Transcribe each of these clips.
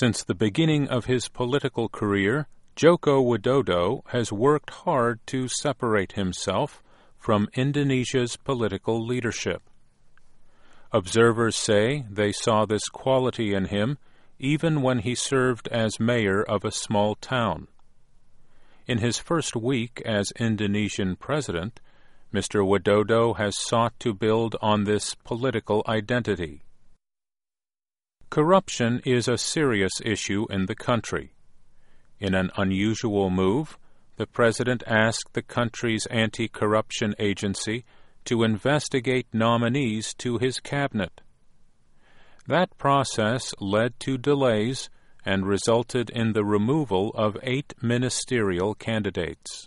Since the beginning of his political career, Joko Widodo has worked hard to separate himself from Indonesia's political leadership. Observers say they saw this quality in him even when he served as mayor of a small town. In his first week as Indonesian president, Mr. Widodo has sought to build on this political identity. Corruption is a serious issue in the country. In an unusual move, the president asked the country's anti-corruption agency to investigate nominees to his cabinet. That process led to delays and resulted in the removal of 8 ministerial candidates.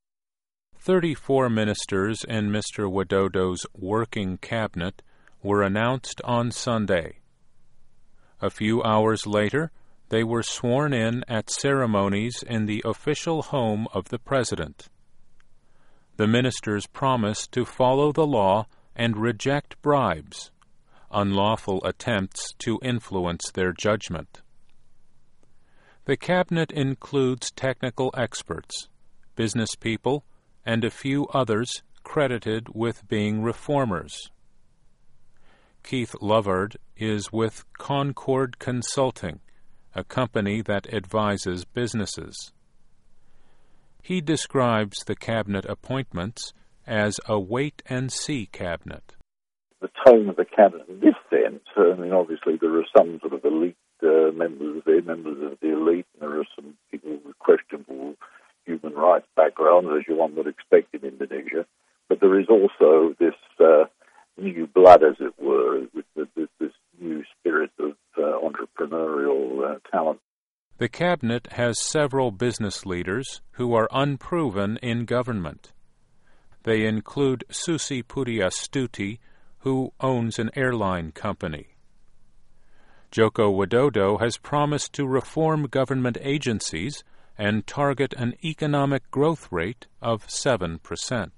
34 ministers in Mr. Widodo's working cabinet were announced on Sunday. A few hours later, they were sworn in at ceremonies in the official home of the president. The ministers promised to follow the law and reject bribes, unlawful attempts to influence their judgment. The cabinet includes technical experts, business people, and a few others credited with being reformers. Keith Lovard is with Concord Consulting, a company that advises businesses. He describes the cabinet appointments as a wait-and-see cabinet. The tone of the cabinet in this sense, obviously there are some sort of elite members there, members of the elite, and there are some people with questionable human rights backgrounds, as one would expect in Indonesia. But there is also this new blood, as it were, with this new spirit of entrepreneurial talent. The cabinet has several business leaders who are unproven in government. They include Susi Pudiastuti, who owns an airline company. Joko Widodo has promised to reform government agencies and target an economic growth rate of 7%.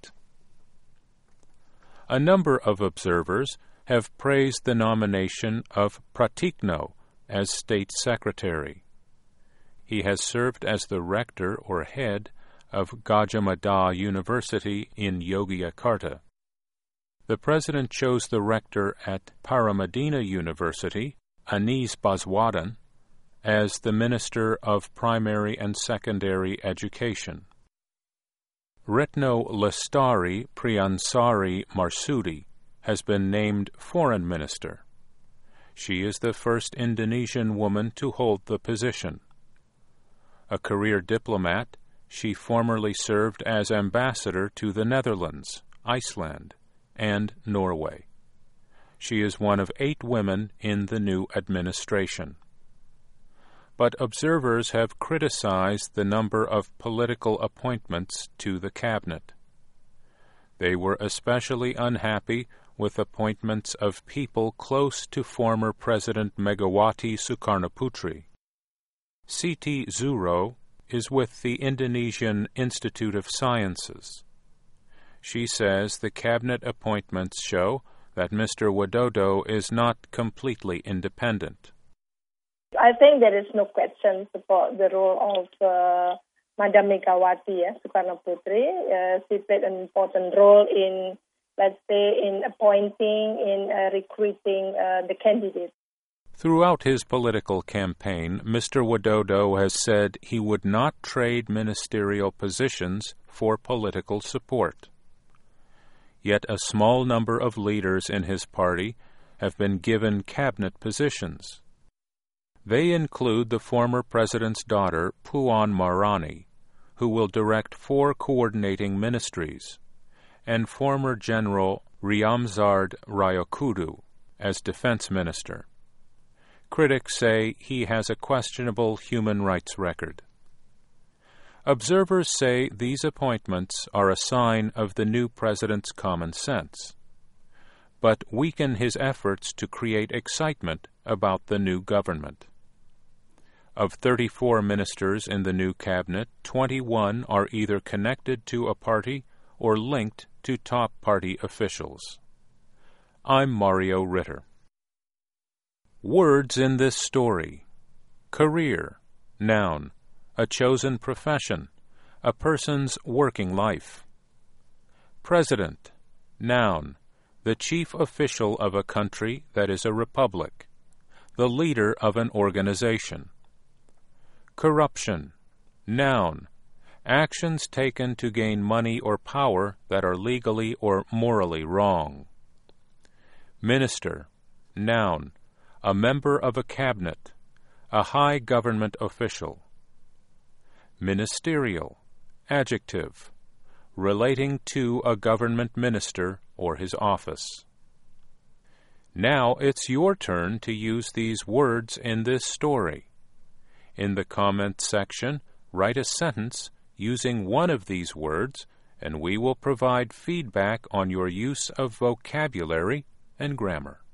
A number of observers have praised the nomination of Pratikno as State Secretary. He has served as the rector or head of Gadjah Mada University in Yogyakarta. The president chose the rector at Paramadina University, Anies Baswedan, as the Minister of Primary and Secondary Education. Retno Lestari Priyansari Marsudi has been named Foreign Minister. She is the first Indonesian woman to hold the position. A career diplomat, she formerly served as ambassador to the Netherlands, Iceland, and Norway. She is one of 8 women in the new administration. But observers have criticized the number of political appointments to the cabinet. They were especially unhappy with appointments of people close to former President Megawati Sukarnoputri. Siti Zuro is with the Indonesian Institute of Sciences. She says the cabinet appointments show that Mr. Widodo is not completely independent. I think there is no question about the role of Madam Megawati Sukarnoputri. She played an important role in, in appointing, in recruiting the candidates. Throughout his political campaign, Mr. Widodo has said he would not trade ministerial positions for political support. Yet a small number of leaders in his party have been given cabinet positions. They include the former president's daughter, Puan Maharani, who will direct 4 coordinating ministries, and former General Ryamzard Ryakudu as defense minister. Critics say he has a questionable human rights record. Observers say these appointments are a sign of the new president's common sense, but weaken his efforts to create excitement about the new government. Of 34 ministers in the new cabinet, 21 are either connected to a party or linked to top party officials. I'm Mario Ritter. Words in this story: Career, noun, a chosen profession, a person's working life. President, noun, the chief official of a country that is a republic, the leader of an organization. Corruption, noun, actions taken to gain money or power that are legally or morally wrong. Minister, noun, a member of a cabinet, a high government official. Ministerial, adjective, relating to a government minister or his office. Now it's your turn to use these words in this story. In the comment section, write a sentence using one of these words, and we will provide feedback on your use of vocabulary and grammar.